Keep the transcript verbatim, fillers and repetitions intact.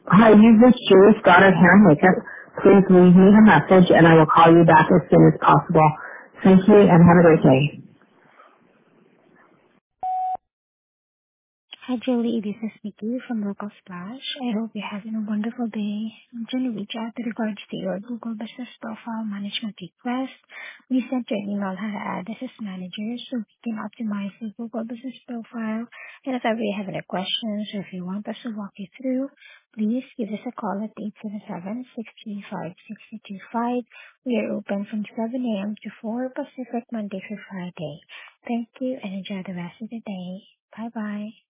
Hi, you've reached Julie Stoddard Hair and Makeup. Please leave me a message and I will call you back as soon as possible. Thank you and have a great day. Hi, Julie. This is Nikki from Local Splash. I hope you're having a wonderful day. I'm trying to reach out to regards to your Google Business Profile Management request. We sent you an email how to add this as manager so we can optimize your Google Business Profile. And if ever you have any questions or if you want us to walk you through, please give us a call at eight seven seven, six three five, six two five. We are open from seven a.m. to four Pacific, Monday through Friday. Thank you and enjoy the rest of the day. Bye-bye.